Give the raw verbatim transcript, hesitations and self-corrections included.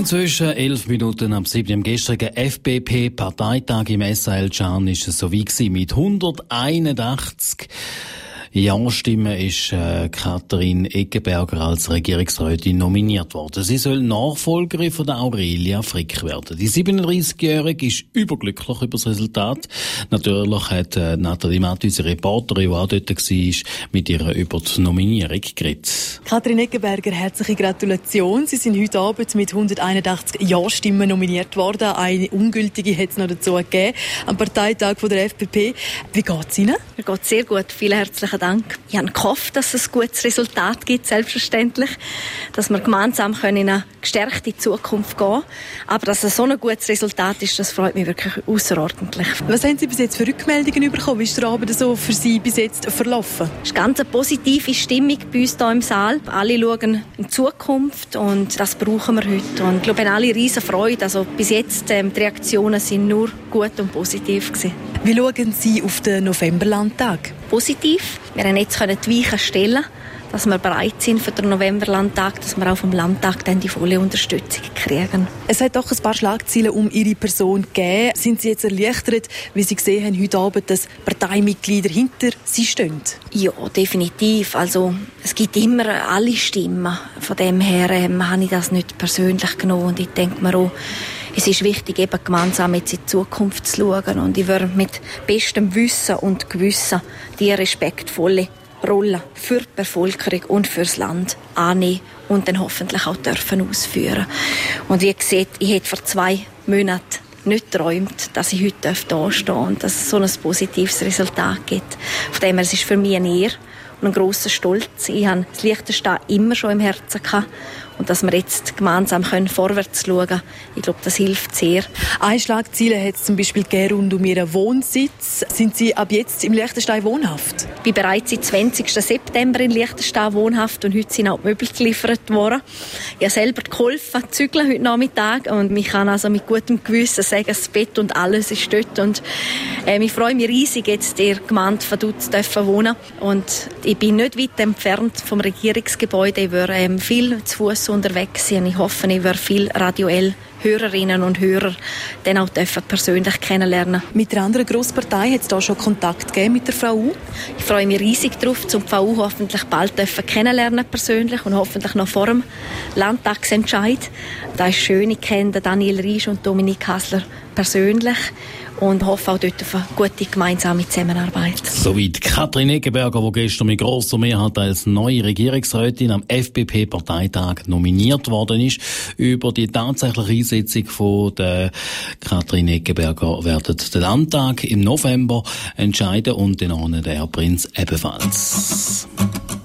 Inzwischen elf Minuten ab sieben am gestrigen F B P-Parteitag im S A L Can ist es so wie gewesen. Mit hunderteinundachtzig Ja-Stimmen ist äh, Katrin Eggenberger als Regierungsrätin nominiert worden. Sie soll Nachfolgerin von der Aurelia Frick werden. Die siebenunddreißigjährige ist überglücklich über das Resultat. Natürlich hat äh, Nathalie Matt, unsere Reporterin, die auch dort war, mit ihr über die Nominierung geredet. Katrin Eggenberger, herzliche Gratulation. Sie sind heute Abend mit hunderteinundachtzig Ja-Stimmen nominiert worden. Eine ungültige hat es noch dazu gegeben am Parteitag von der F B P. Wie geht es Ihnen? Mir geht sehr gut. Vielen herzlichen Dank. Ich habe gehofft, dass es ein gutes Resultat gibt, selbstverständlich. Dass wir gemeinsam in eine gestärkte Zukunft gehen können. Aber dass es so ein gutes Resultat ist, das freut mich wirklich außerordentlich. Was haben Sie bis jetzt für Rückmeldungen bekommen? Wie ist der Abend so für Sie bis jetzt verlaufen? Es ist eine ganz positive Stimmung bei uns hier im Saal. Alle schauen in die Zukunft und das brauchen wir heute. Und ich glaube, wir haben alle riesen Freude. Also bis jetzt ähm, die Reaktionen sind nur gut und positiv gewesen. Wie schauen Sie auf den Novemberlandtag? Positiv. Wir können jetzt die Weichen stellen, dass wir bereit sind für den Novemberlandtag, dass wir auch vom Landtag dann die volle Unterstützung kriegen. Es hat doch ein paar Schlagzeilen um Ihre Person gegeben. Sind Sie jetzt erleichtert, wie Sie gesehen haben heute Abend, dass Parteimitglieder hinter Sie stehen? Ja, definitiv. Also es gibt immer alle Stimmen. Von dem her ähm, habe ich das nicht persönlich genommen und ich denke mir auch, es ist wichtig, eben gemeinsam jetzt in die Zukunft zu schauen. Und ich würde mit bestem Wissen und Gewissen die respektvolle Rolle für die Bevölkerung und für das Land annehmen und dann hoffentlich auch dürfen ausführen. Und wie gesagt, ich hätte vor zwei Monaten nicht geträumt, dass ich heute da stehen darf und dass es so ein positives Resultat gibt. Von dem her, es ist für mich eine Ehre und ein grosser Stolz. Ich habe das Liechtenstein immer schon im Herzen gehabt. Und dass wir jetzt gemeinsam können vorwärts schauen können, ich glaube, das hilft sehr. Eine Schlagzeile hat es zum Beispiel gegeben rund um Ihren Wohnsitz. Sind Sie ab jetzt im Liechtenstein wohnhaft? Ich bin bereits seit zwanzigsten September in Liechtenstein wohnhaft und heute sind auch die Möbel geliefert worden. Ich habe selber geholfen, zügeln heute Nachmittag und ich kann also mit gutem Gewissen sagen, das Bett und alles ist dort. Und äh, ich freue mich riesig, jetzt in der Gemeinde von Dutz zu wohnen. Und ich bin nicht weit entfernt vom Regierungsgebäude. Ich werde ähm, viel zu Fuß unterwegs sein. Ich hoffe, ich werde viel radioell Hörerinnen und Hörer dann auch persönlich kennenlernen. Mit der anderen Grosspartei hat es da schon Kontakt gegeben mit der V U? Ich freue mich riesig darauf, zum V U hoffentlich bald kennenlernen persönlich und hoffentlich noch vor dem Landtagsentscheid. Da ist schön, ich kenne Daniel Riesch und Dominik Hasler persönlich und hoffe auch dort auf eine gute gemeinsame Zusammenarbeit. Soweit Katrin Eggenberger, die gestern mit grosser Mehrheit als neue Regierungsrätin am F B P-Parteitag nominiert worden ist. Über die tatsächliche Einsetzung von der Katrin Eggenberger wird der Landtag im November entscheiden und den Prinz ebenfalls.